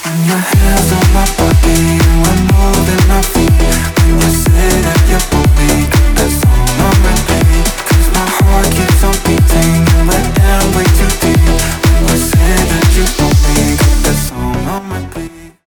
When your hands on my body and we're moving our feet,